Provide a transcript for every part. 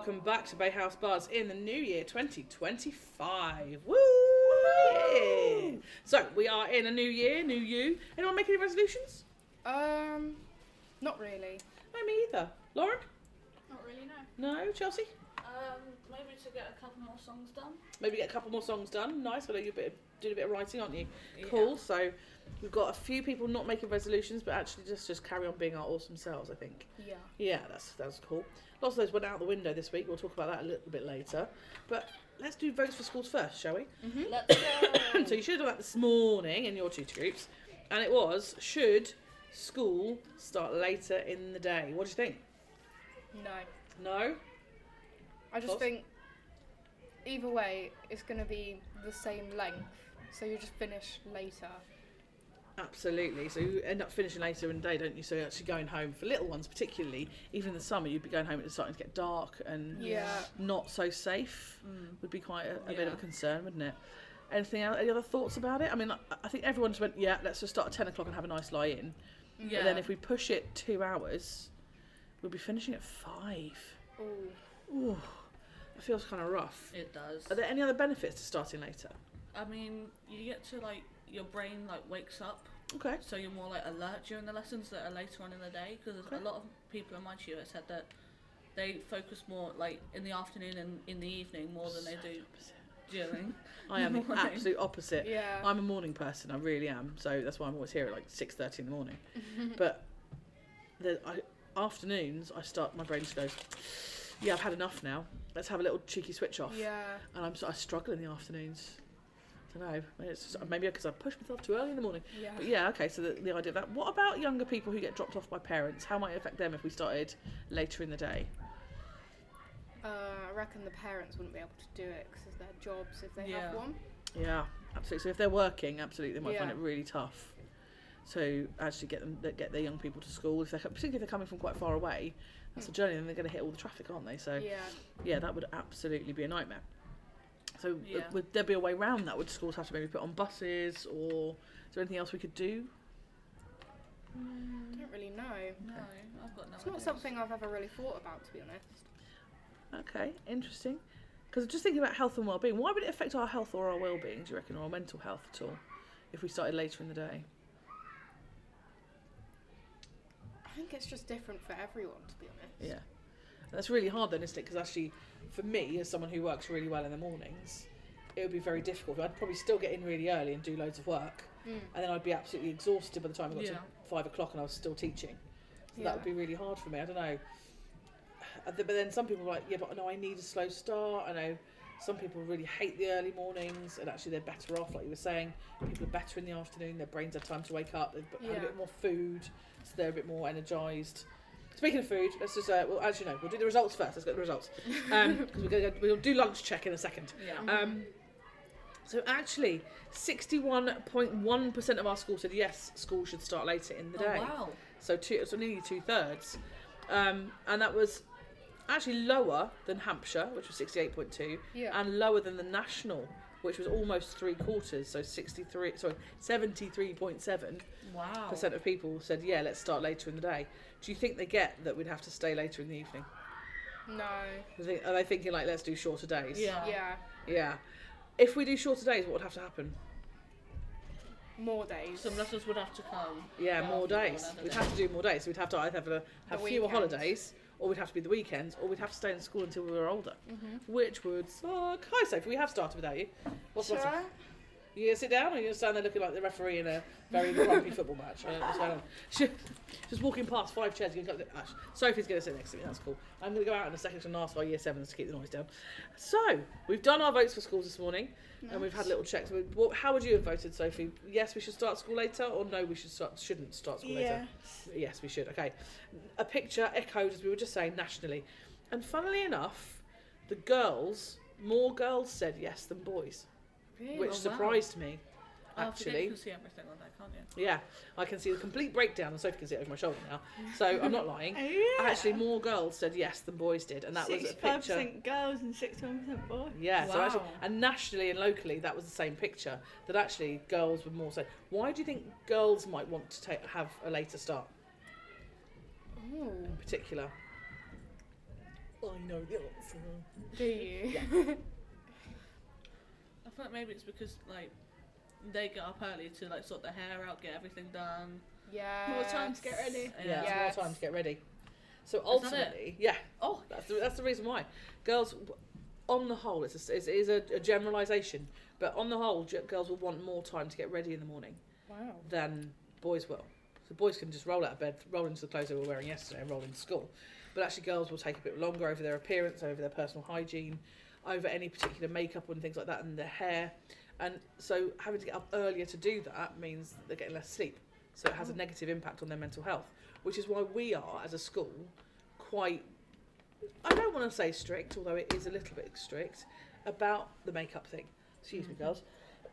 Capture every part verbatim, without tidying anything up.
welcome back to Bay House Buzz in the new year twenty twenty-five. Woo! Yeah. So, we are in a new year, new you. Anyone make any resolutions? Um, not really. No, me either. Lauren? Not really, no. No? Chelsea? Um, maybe to get a couple more songs done. Maybe get a couple more songs done. Nice. I know you're a bit, doing a bit of writing, aren't you? Yeah. Cool. So, we've got a few people not making resolutions, but actually just, just carry on being our awesome selves, I think. Yeah. Yeah, that's that's cool. Lots of those went out the window this week. We'll talk about that a little bit later. But let's do votes for schools first, shall we? Mm-hmm. Let's go. So you should have done that this morning in your tutor groups. And it was, should school start later in the day? What do you think? No. No? I just Thoughts? think either way, it's going to be the same length. So you just finish later. Absolutely. So you end up finishing later in the day, don't you? So you're actually going home, for little ones particularly, even in the summer, you'd be going home and it's starting to get dark and Yeah. not so safe. Mm. Would be quite a, a Yeah. bit of a concern, wouldn't it? Anything else? Any other thoughts about it? I mean, I, I think everyone just went, yeah, let's just start at ten o'clock and have a nice lie in. Yeah. But then if we push it two hours, we'll be finishing at five. Ooh. Ooh, that feels kind of rough. It does. Are there any other benefits to starting later? I mean, you get to like your brain like wakes up, Okay. so you're more like alert during the lessons that are later on in the day. Because Okay. a lot of people in my tutor said that they focus more like in the afternoon and in the evening more than they do during. I am the morning. absolute opposite. Yeah. I'm a morning person, I really am. So that's why I'm always here at like six thirty in the morning. But the I, afternoons, I start, my brain just goes, yeah, I've had enough now. Let's have a little cheeky switch off. Yeah. And I'm so- I struggle in the afternoons. I don't know. Maybe it's just, maybe because I push myself too early in the morning. Yeah. But yeah, okay. So the, the idea of that. What about younger people who get dropped off by parents? How might it affect them if we started later in the day? Uh, I reckon the parents wouldn't be able to do it because of their jobs if they Yeah. have one. Yeah, absolutely. So if they're working, absolutely, they might find Yeah. it really tough. So actually get them, get their young people to school. If they're, particularly if they're coming from quite far away, that's a journey, and they're going to hit all the traffic, aren't they? So Yeah. yeah, that would absolutely be a nightmare. So w- Yeah. would there be a way around that? Would schools have to maybe put on buses, or is there anything else we could do? I don't really know. No, I've got no It's not ideas. something I've ever really thought about, to be honest. Okay, interesting. Because just thinking about health and well-being, why would it affect our health or our well-being, do you reckon, or our mental health at all, if we started later in the day? I think it's just different for everyone, to be honest. Yeah. And that's really hard then, isn't it? Because actually, for me, as someone who works really well in the mornings, it would be very difficult. I'd probably still get in really early and do loads of work, Mm. and then I'd be absolutely exhausted by the time I got Yeah. to five o'clock and I was still teaching. So Yeah. that would be really hard for me. I don't know. Uh, But then some people are like, yeah, but no, I need a slow start. I know some people really hate the early mornings, and actually they're better off, like you were saying. People are better in the afternoon. Their brains have time to wake up. They've had Yeah. a bit more food, so they're a bit more energised. Speaking of food, let's just, uh, well, as you know, we'll do the results first. Let's get the results. Um, because we're gonna go, we'll do lunch check in a second. Yeah. Um, so actually, sixty-one point one percent of our school said yes, school should start later in the Oh day. wow. So two, so nearly two thirds, um, and that was actually lower than Hampshire, which was sixty-eight point two, Yeah. and lower than the national, which was almost three quarters. So sixty-three, sorry, seventy-three point seven Wow. percent of people said yeah, let's start later in the day. Do you think they get that we'd have to stay later in the evening? No. Do you think- Are they thinking like let's do shorter days? Yeah. Yeah. Yeah. If we do shorter days, what would have to happen? More days. Some lessons would have to come. Yeah, Yeah, more days. another We'd day. have to do more days. So we'd have to either have, a, have The fewer weekends. holidays, or we'd have to be the weekends, or we'd have to stay in school until we were older, Mhm. which would suck. Hi, Sophie. We have started without you. What's the matter? Sure. You gonna sit down, or you gonna stand there looking like the referee in a very grumpy football match? I don't know what's going on. She, just walking past five chairs. You can go, Ash, Sophie's gonna sit next to me. That's cool. I'm gonna go out in a second and ask our year sevens to keep the noise down. So we've done our votes for schools this morning. And we've had little checks. We- What, how would you have voted, Sophie? Yes, we should start school later, or no, we should start shouldn't start school later? Yes, we should. Okay. A picture echoed, as we were just saying, nationally. And funnily enough, the girls, more girls said yes than boys, Really? which Oh, wow. surprised me, Oh, I forget actually. you can see everything on there, can't you? Yeah, I can see the complete breakdown, and Sophie can see it over my shoulder now. So I'm not lying. Oh, yeah. Actually, more girls said yes than boys did, and that was a sixty-five picture. percent girls and sixty-one percent boys. Yeah, so Wow. actually, and nationally and locally, that was the same picture. That actually, girls were more so. Why do you think girls might want to take, have a later start Ooh. in particular? I know the answer. Do you? Yeah. I feel like maybe it's because like they get up early to like sort their hair out, get everything done. Yeah. More time to get ready. Yeah, Yes. it's more time to get ready. So that ultimately, yeah, Oh, that's the, that's the reason why. Girls, on the whole, it's a, it's, it is a, a generalisation, but on the whole, g- girls will want more time to get ready in the morning Wow. than boys will. So boys can just roll out of bed, roll into the clothes they were wearing yesterday and roll into school. But actually girls will take a bit longer over their appearance, over their personal hygiene, over any particular makeup and things like that, and their hair. And so having to get up earlier to do that means they're getting less sleep. So it has a negative impact on their mental health, which is why we are, as a school, quite, I don't want to say strict, although it is a little bit strict, about the makeup thing. Excuse me, girls.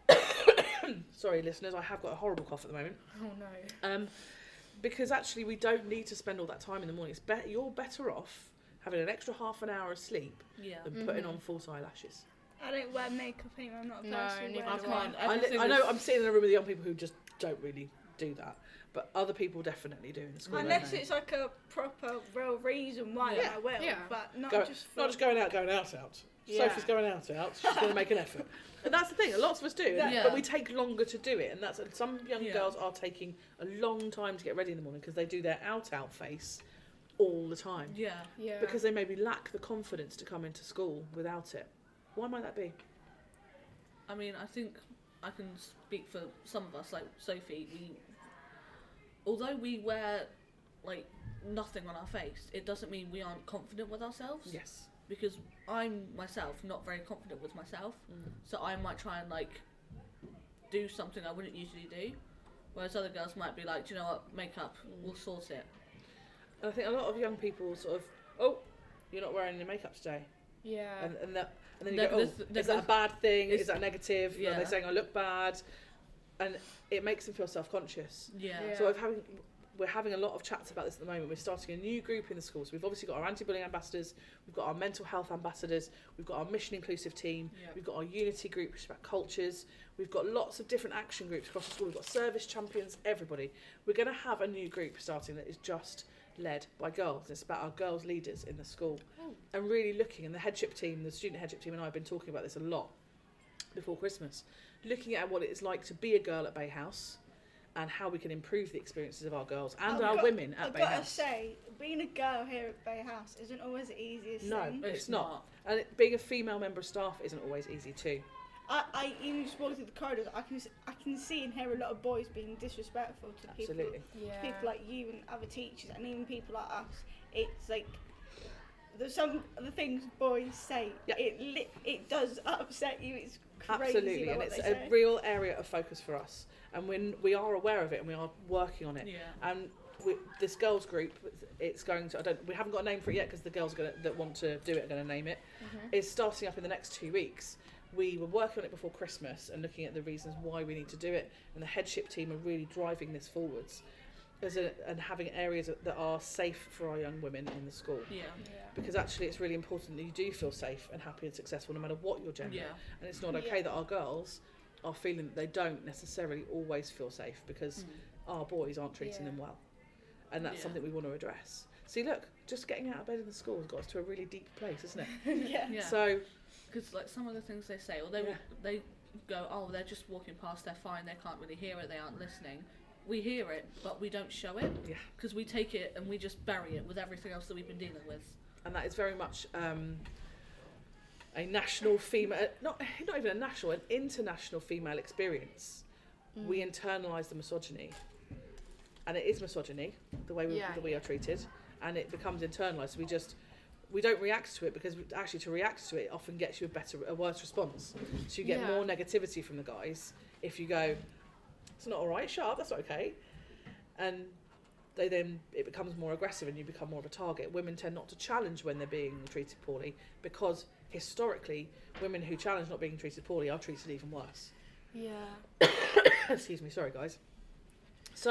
Sorry, listeners, I have got a horrible cough at the moment. Oh no. Um, because actually we don't need to spend all that time in the morning. It's be- you're better off having an extra half an hour of sleep yeah. than putting Mhm. on false eyelashes. I don't wear makeup anymore. I'm not a No, person who neither wears do I I. can't. I, li- Everything I know is- I'm sitting in a room with young people who just don't really do that, but other people definitely do in the school. don't Unless they? it's like a proper real reason why Yeah. I will, Yeah. but not Go- just for... Not just going out, going out, out. Yeah. Sophie's going out, out. She's going to make an effort. And that's the thing, lots of us do, Yeah. but we take longer to do it. And that's some young Yeah. girls are taking a long time to get ready in the morning because they do their out, out face all the time. Yeah. Yeah. Because they maybe lack the confidence to come into school without it. Why might that be? I mean, I think I can speak for some of us, like Sophie. We, although we wear like nothing on our face, it doesn't mean we aren't confident with ourselves. Yes. Because I'm myself not very confident with myself, Mm. so I might try and like do something I wouldn't usually do, whereas other girls might be like, do you know what, makeup, we'll sort it. And I think a lot of young people sort of, oh, you're not wearing any makeup today. Yeah. And, and, that, and then you There- go, oh, there's- there's- is that a bad thing? it's- Is that negative? Are Yeah. they saying I look bad? And it makes them feel self-conscious. Yeah. Yeah. So I've having, we're having a lot of chats about this at the moment. We're starting a new group in the school. So we've obviously got our anti-bullying ambassadors, we've got our mental health ambassadors, we've got our mission inclusive team, Yeah. we've got our unity group, which is about cultures, we've got lots of different action groups across the school, we've got service champions, everybody. We're going to have a new group starting that is just led by girls. It's about our girls leaders in the school. Oh. And really looking, and the headship team, the student headship team and I have been talking about this a lot before Christmas, looking at what it's like to be a girl at Bay House and how we can improve the experiences of our girls and I've our got- women at I've Bay got House. to say, being a girl here at Bay House isn't always the easiest No. thing. It's not. And it, being a female member of staff isn't always easy too. I, I even just walk through the corridors, I can s- I can see and hear a lot of boys being disrespectful to Absolutely. people, Yeah. people like you and other teachers, and even people like us. It's like there's some of the things boys say. Yeah. It li- it does upset you. It's crazy. Absolutely. like And what it's they a say. real area of focus for us. And when we are aware of it and we are working on it. Yeah. And we, this girls group, it's going to, I don't, we haven't got a name for it yet because the girls gonna, that want to do it are going to name it, Mhm. is starting up in the next two weeks. We were working on it before Christmas and looking at the reasons why we need to do it, and the headship team are really driving this forwards as a, and having areas that are safe for our young women in the school, Yeah. Yeah. because actually it's really important that you do feel safe and happy and successful no matter what your gender. Yeah. And it's not okay Yeah. that our girls are feeling that they don't necessarily always feel safe because Mm. our boys aren't treating Yeah. them well, and that's Yeah. something we want to address. See, look, just getting out of bed in the school has got us to a really deep place, isn't it? yeah. Yeah. So Because like some of the things they say, or they Yeah. will, they go, oh, they're just walking past, they're fine, they can't really hear it, they aren't listening. We hear it, but we don't show it. Yeah. Because we take it and we just bury it with everything else that we've been dealing with. and that is very much um, a national female, not not even a national, an international female experience. Mm. We internalise the misogyny, and it is misogyny the way we, Yeah, that we are treated, and it becomes internalised. So we just we don't react to it because actually to react to it often gets you a better, a worse response. So you get Yeah. more negativity from the guys if you go, it's not all right, shut up, that's not okay, and they then it becomes more aggressive and you become more of a target. Women tend not to challenge when they're being treated poorly because historically women who challenge not being treated poorly are treated even worse. Yeah. Excuse me, sorry guys. So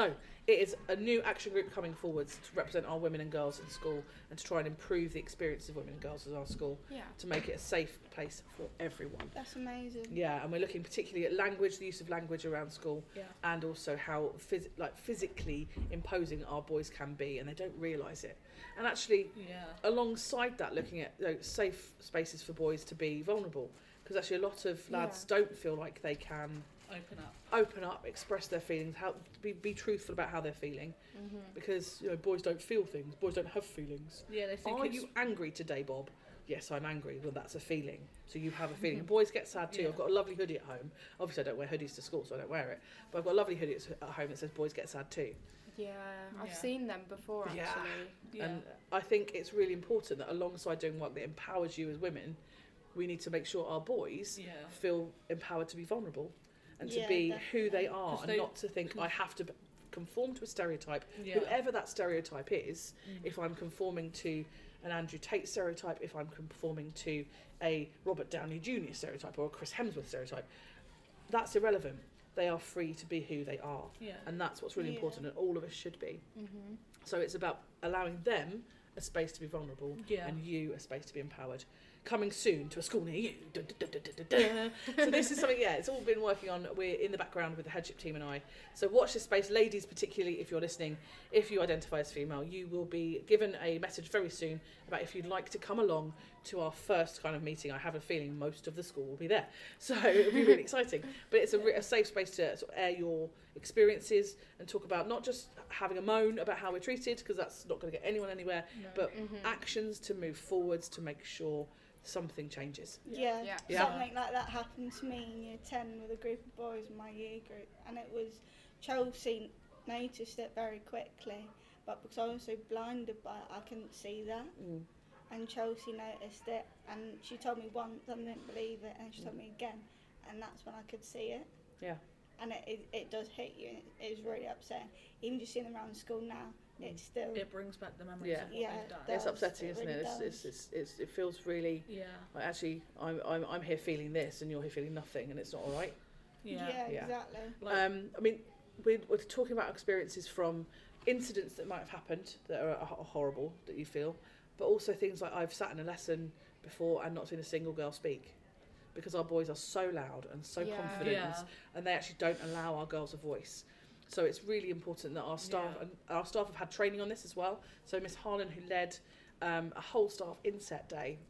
it is a new action group coming forwards to represent our women and girls in school and to try and improve the experience of women and girls in our school Yeah. to make it a safe place for everyone. That's amazing. Yeah, and we're looking particularly at language, the use of language around school, Yeah. and also how phys- like physically imposing our boys can be, and they don't realise it. And actually, Yeah. alongside that, looking at you know, safe spaces for boys to be vulnerable, because actually a lot of lads Yeah. don't feel like they can Open up. open up, express their feelings, how be, be truthful about how they're feeling, Mm-hmm. because you know boys don't feel things, boys don't have feelings. Yeah, they think Are it's you angry today, Bob? Yes, I'm angry. Well, that's a feeling. So you have a feeling. Boys get sad too. Yeah. I've got a lovely hoodie at home. Obviously, I don't wear hoodies to school, so I don't wear it. But I've got a lovely hoodie at home that says "Boys get sad too." Yeah, I've Yeah. seen them before actually. Yeah. yeah. And I think it's really important that alongside doing work that empowers you as women, we need to make sure our boys yeah. feel empowered to be vulnerable and to Yeah, be who they definitely. are, 'Cause and they- not to think I have to b- conform to a stereotype. Yeah. Whoever that stereotype is, Mm. if I'm conforming to an Andrew Tate stereotype, if I'm conforming to a Robert Downey Junior stereotype or a Chris Hemsworth stereotype, that's irrelevant. They are free to be who they are, Yeah. and that's what's really Yeah. important, and all of us should be. Mm-hmm. So it's about allowing them a space to be vulnerable, Yeah. and you a space to be empowered. Coming soon to a school near you. Dun, dun, dun, dun, dun, dun. So this is something, yeah, it's all been working on. We're in the background with the headship team and I. So watch this space, ladies, particularly if you're listening. If you identify as female, you will be given a message very soon about if you'd like to come along to our first kind of meeting. I have a feeling most of the school will be there, so it'll be really exciting. But it's a, re- a safe space to sort of air your experiences and talk about not just having a moan about how we're treated, because that's not going to get anyone anywhere, No. but Mm-hmm. actions to move forwards to make sure something changes. Yeah. Yeah. Yeah. Something like that happened to me in year ten with a group of boys in my year group, and it was Chelsea noticed it very quickly, but because I was so blinded by it, I couldn't see that. Mm. And Chelsea noticed it, and she told me once, and I didn't believe it, and she told me again, and that's when I could see it. Yeah. And it it, it does hit you, and it, it is really upsetting. Even just seeing them around school now, it's still It brings back the memories Yeah. of what Yeah, they've done. it It's does, upsetting, it isn't really it? It's, does. it's, it's, it's, it feels really Yeah. like actually I'm, I'm, I'm here feeling this and you're here feeling nothing, and it's not all right. Yeah. yeah, Yeah. exactly. Like, Um, I mean, we're, we're talking about experiences from incidents that might have happened that are, are horrible that you feel, but also things like I've sat in a lesson before and not seen a single girl speak because our boys are so loud and so Yeah. confident, yeah. and they actually don't allow our girls a voice. So it's really important that our staff Yeah. and our staff have had training on this as well. So Miss Harlan, who led um, a whole staff inset day,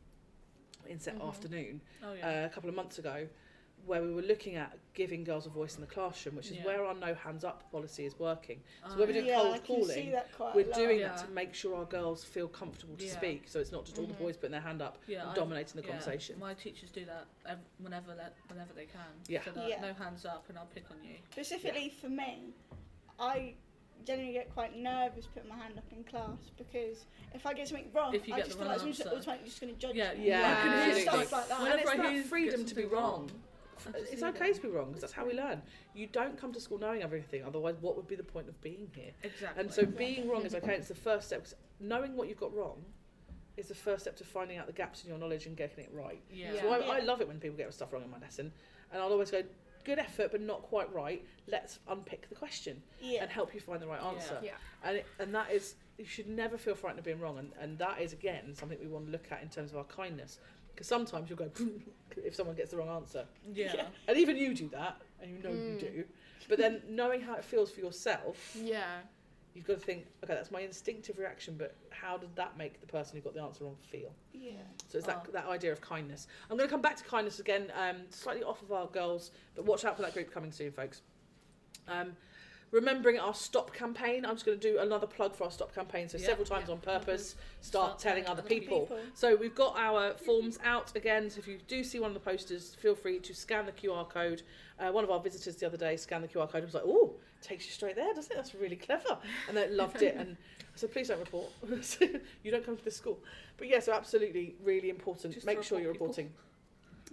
inset Mhm. afternoon, Oh yeah. uh, a couple of months ago, where we were looking at giving girls a voice in the classroom, which is Yeah. where our no hands up policy is working. Oh, so when we do yeah. Yeah, cold I can calling, see that quite we're a lot. doing Yeah. that to make sure our girls feel comfortable to Yeah. speak. So it's not just all the Mhm. boys putting their hand up Yeah, and I've- dominating the yeah, conversation. My teachers do that ev- whenever they, whenever they can. Yeah. So they're Yeah. no hands up, and I'll pick on you. Specifically for me, I generally get quite nervous putting my hand up in class because if I get something wrong, If you I get just the feel like wrong someone's answer. automatically just going to judge Yeah, me. Yeah, I can hear absolutely. Stuff like that. And Whenever it's I that hear freedom get to be something wrong. I just It's hear okay them. to be wrong because that's how we learn. You don't come to school knowing everything, otherwise what would be the point of being here? Exactly. And so being wrong is okay. It's the first step. 'Cause knowing what you've got wrong is the first step to finding out the gaps in your knowledge and getting it right. yeah. Yeah. So I, I Yeah. love it when people get stuff wrong in my lesson, and I'll always go, good effort, but not quite right. Let's unpick the question Yeah. and help you find the right Yeah. answer. Yeah. And it, and that is, you should never feel frightened of being wrong, and, and that is again something we want to look at in terms of our kindness, because sometimes you'll go if someone gets the wrong answer, Yeah. Yeah. and even you do that, and you know you Mm. do. But then knowing how it feels for yourself, Yeah. you've got to think, okay, that's my instinctive reaction, but how did that make the person who got the answer wrong feel? Yeah. So it's that, Oh. that idea of kindness. I'm going to come back to kindness again, um, slightly off of our goals, but watch out for that group coming soon, folks. Um, remembering our Stop campaign, I'm just going to do another plug for our Stop campaign. So Yeah, several times yeah. on purpose, start, Start telling telling other other people. People. So we've got our forms out again. So if you do see one of the posters, feel free to scan the Q R code. Uh, one of our visitors the other day scanned the Q R code and was like, oh, takes you straight there, doesn't it? That's really clever. And they loved it. And I said, please don't report. You don't come to this school. But yeah, so absolutely really important. Just Make sure report you're people. reporting.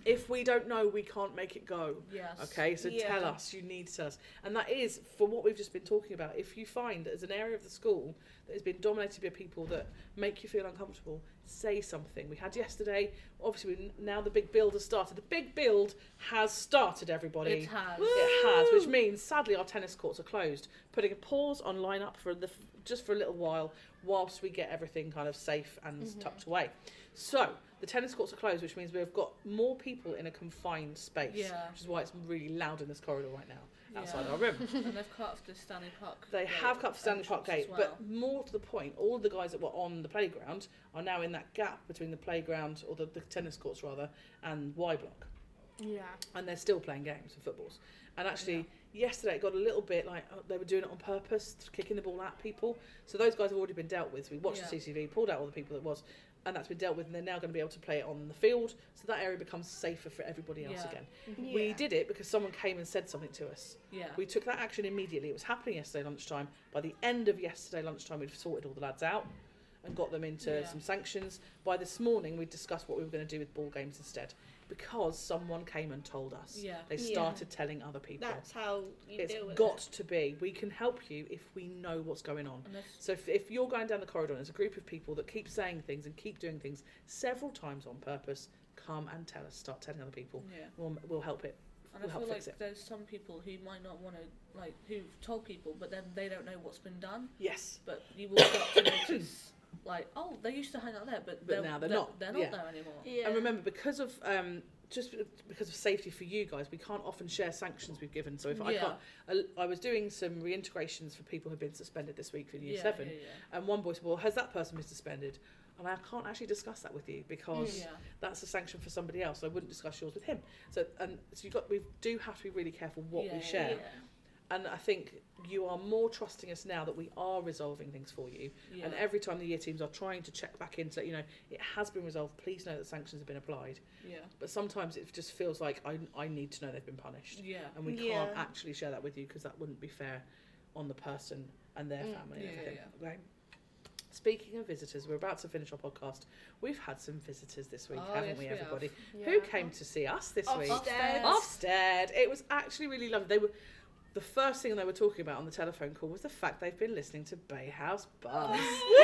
If we don't know, we can't make it go. Yes. Okay, so Yeah. tell us, you need to tell us. And that is, for what we've just been talking about, if you find that there's an area of the school that has been dominated by people that make you feel uncomfortable, say something. We had yesterday, obviously we, now the big build has started. The big build has started, everybody. It has. It has, which means sadly our tennis courts are closed, putting a pause on line-up for the just for a little while whilst we get everything kind of safe and Mhm. tucked away. So the tennis courts are closed, which means we've got more people in a confined space, Yeah. which is why it's really loud in this corridor right now outside Yeah. our room. And they've cut off the Stanley Park. They gate have cut the Stanley Park entrance gate, as well. but more to the point, all of the guys that were on the playground are now in that gap between the playground, or the, the tennis courts rather, and Y Block. Yeah. And they're still playing games and footballs. And actually, yesterday it got a little bit like oh, they were doing it on purpose, kicking the ball at people. So those guys have already been dealt with. We watched Yeah. the C C V, pulled out all the people that was, and that's been dealt with. And they're now going to be able to play it on the field, so that area becomes safer for everybody else Yeah. again. Yeah. We did it because someone came and said something to us. Yeah. We took that action immediately. It was happening yesterday lunchtime. By the end of yesterday lunchtime, we'd sorted all the lads out and got them into Yeah. some sanctions. By this morning, we discussed what we were going to do with ball games instead, because someone came and told us. Yeah. They Yeah. started telling other people. That's how you It's deal with got it. to be. We can help you if we know what's going on. And there's- So if, if you're going down the corridor and there's a group of people that keep saying things and keep doing things several times on purpose, come and tell us. Start telling other people. yeah. We'll, we'll help it. And We'll I help feel like fix it. there's some people who might not want to, like, who've told people, but then they don't know what's been done. Yes. But you will start to notice, like, oh, they used to hang out there, but, But now they're not. They're not Yeah. there anymore. Yeah. And remember, because of um, just because of safety for you guys, we can't often share sanctions we've given. So if I Yeah. can't, I, I was doing some reintegrations for people who've been suspended this week for Year yeah, Seven, Yeah, yeah. and one boy said, "Well, has that person been suspended?" And I can't actually discuss that with you because yeah. that's a sanction for somebody else. So I wouldn't discuss yours with him. So and so you got we do have to be really careful what Yeah, we yeah, share. yeah. And I think you are more trusting us now that we are resolving things for you. Yeah. And every time the year teams are trying to check back in to let you know it has been resolved, please know that sanctions have been applied. Yeah. But sometimes it just feels like I, I need to know they've been punished. Yeah. And we Yeah. can't actually share that with you because that wouldn't be fair on the person and their Mm, family yeah, and yeah, everything. Okay? Speaking of visitors, we're about to finish our podcast. We've had some visitors this week, Oh, haven't yes, we, we have. everybody? Yeah. Who came to see us this week? Ofsted. Ofsted. It was actually really lovely. They were the first thing they were talking about on the telephone call was the fact they've been listening to Bay House Buzz.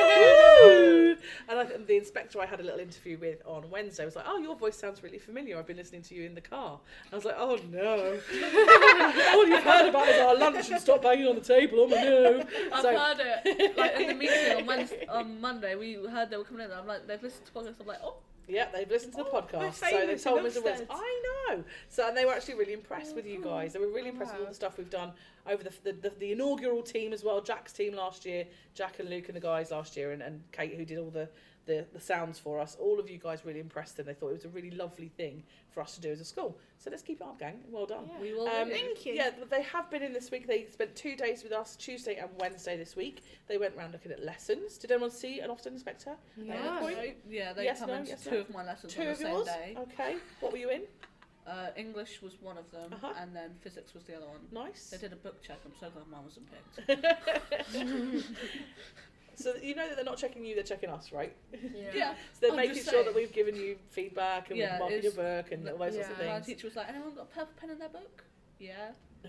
Woo! And I, the inspector I had a little interview with on Wednesday was like, "Oh, your voice sounds really familiar. I've been listening to you in the car." And I was like, "Oh no! All you've heard about is our lunch and stop banging on the table. Oh no!" I've So- heard it. Like in the meeting on Wednesday, on Monday, we heard they were coming in. And I'm like, they've listened to podcasts. I'm like, oh, Yeah, they've listened to the Oh, podcast, we're so they famous told in me the words. Ofsted. I know. So and they were actually really impressed with you guys. They were really impressed with all Wow. the stuff we've done over the the, the the inaugural team as well. Jack's team last year, Jack and Luke and the guys last year, and, and Kate who did all the, the the sounds for us. All of you guys really impressed them. They thought it was a really lovely thing for us to do as a school. So let's keep it up, gang. Well done. Yeah. we will. Um, do. Thank you. Yeah, they have been in this week. They spent two days with us, Tuesday and Wednesday this week. They went round looking at lessons. Did anyone see an Ofsted inspector? No. Yeah. point? No, yeah, they Yes, come no, into yes, two no. of my lessons Two on the of same yours? day. Okay. What were you in? Uh, English was one of them, Uh-huh. and then physics was the other one. Nice. They did a book check. I'm so glad mine wasn't picked. So you know that they're not checking you, they're checking us, right? Yeah. So they're I'm making just sure that saying. we've given you feedback and Yeah, we've marked your it's- book and all those sorts of Yeah. My things. teacher was like, anyone got a purple pen in their book? Yeah.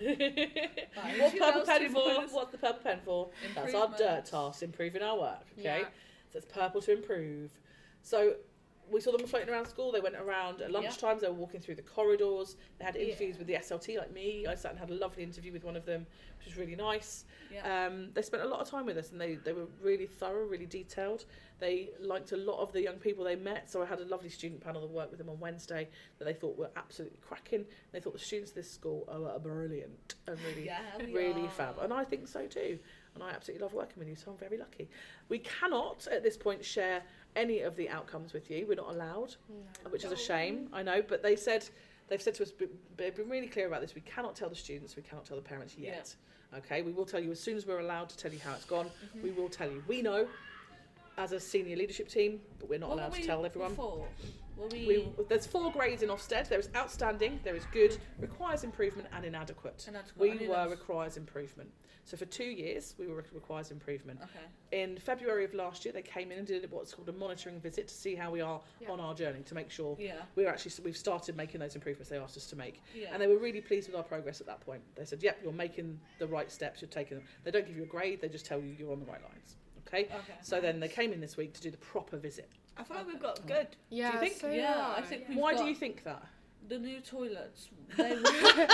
What's Two purple girls, pen two for? boys. What's the purple pen for? That's our dirt Improvements. task, improving our work. Okay, Yeah. so it's purple to improve. So we saw them floating around school. They went around at Yeah. lunchtimes. They were walking through the corridors. They had Yeah. interviews with the S L T, like me. I sat and had a lovely interview with one of them, which was really nice. Yeah. Um, they spent a lot of time with us, and they, they were really thorough, really detailed. They liked a lot of the young people they met, so I had a lovely student panel that worked with them on Wednesday that they thought were absolutely cracking. They thought the students of this school are brilliant and really, yeah, we really are. fab. And I think so too. And I absolutely love working with you, so I'm very lucky. We cannot, at this point, share any of the outcomes with you. We're not allowed, No. which is a shame, I know. But they said, they've said to us, they've been really clear about this. We cannot tell the students, we cannot tell the parents yet. Okay, we will tell you as soon as we're allowed to tell you how it's gone. Mhm. We will tell you. We know as a senior leadership team, but we're not What allowed were to we tell everyone. Before? Well, we, We, there's four grades in Ofsted. There is outstanding, there is good, requires improvement, and inadequate. Inadequate. I We knew were that was- requires improvement. So for two years, we were re- requires improvement. Okay. In February of last year, they came in and did what's called a monitoring visit to see how we are Yeah. on our journey, to make sure Yeah. we're actually we've started making those improvements they asked us to make. Yeah. And they were really pleased with our progress at that point. They said, "Yep, you're making the right steps. You're taking them." They don't give you a grade. They just tell you you're on the right lines. Okay. Okay. So then they came in this week to do the proper visit. I feel like we've got good. Yeah, think? so Yeah, do I I. think we've Why do got you think that? the new toilets. They really,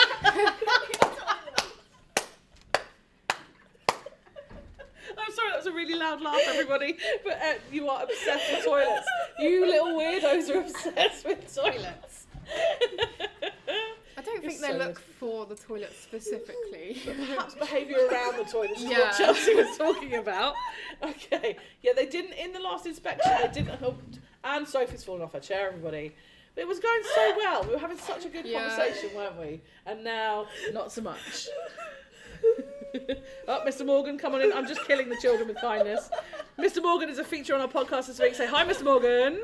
I'm sorry, that was a really loud laugh, everybody. But uh, you are obsessed with toilets. You little weirdos are obsessed with toilets. I don't think You're they so look for the toilet specifically. Perhaps behaviour around the toilets is Yeah. what Chelsea was talking about. Okay. Yeah, they didn't, in the last inspection, they didn't help. And Sophie's fallen off her chair, everybody. But it was going so well. We were having such a good Yeah. conversation, weren't we? And now, not so much. Oh, Mister Morgan, come on in. I'm just killing the children with kindness. Mister Morgan is a feature on our podcast this week. Say hi, Mister Morgan.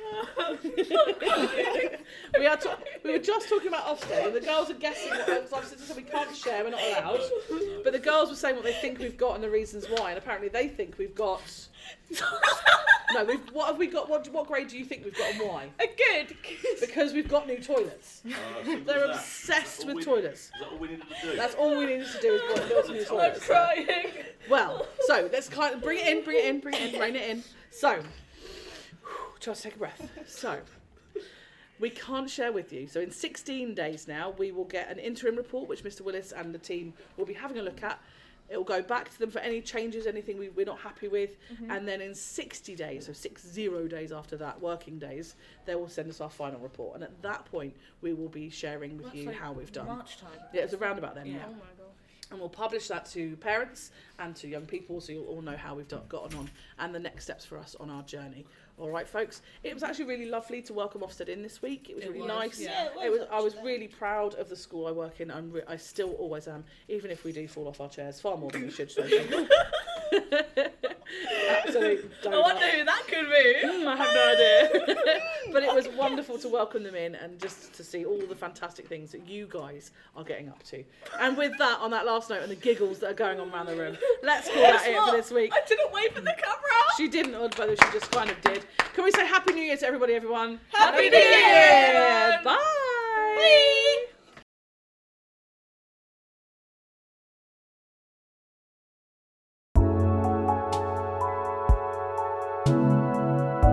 we are. Ta- we were just talking about Ofsted, and the girls are guessing what. Because Ofsted said we can't share, we're not allowed. But the girls were saying what they think we've got and the reasons why, and apparently they think we've got. No, we've. What have we got? What, what grade do you think we've got and why? A good. Because we've got new toilets. Uh, simple They're as that. obsessed All with we- toilets. Is that all we needed to do? That's all we needed to do is build build some new toilets. crying. Well, so let's kind of bring it in, bring it in, bring it in, rein it in. So, try to take a breath. So, we can't share with you. So in sixteen days now, we will get an interim report, which Mister Willis and the team will be having a look at. It will go back to them for any changes, anything we, we're not happy with. Mm-hmm. And then in sixty days, so six zero days after that, working days, they will send us our final report. And at that point, we will be sharing with That's you like how we've done. March time. Yeah, it's around about then. Yeah. Yeah. Oh my gosh. And we'll publish that to parents and to young people, so you'll all know how we've done, gotten on and the next steps for us on our journey. All right, folks. It was actually really lovely to welcome Ofsted in this week. It was It really was, nice. yeah. Yeah, It was. I was actually. really proud of the school I work in. I'm. Re- I still always am, even if we do fall off our chairs far more than we should. Sophie. Absolutely. I wonder who that could be. Mm, I have no idea. But it was wonderful to welcome them in and just to see all the fantastic things that you guys are getting up to. And with that, on that last note and the giggles that are going on around the room, let's call that it for this week. I didn't wait for the camera. She didn't, but she just kind of did. Can we say Happy New Year to everybody, everyone? Happy New Year, everyone. Bye! Bye.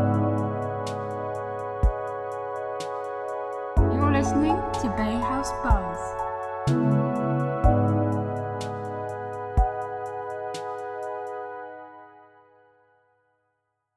You're listening to Bay House Bar.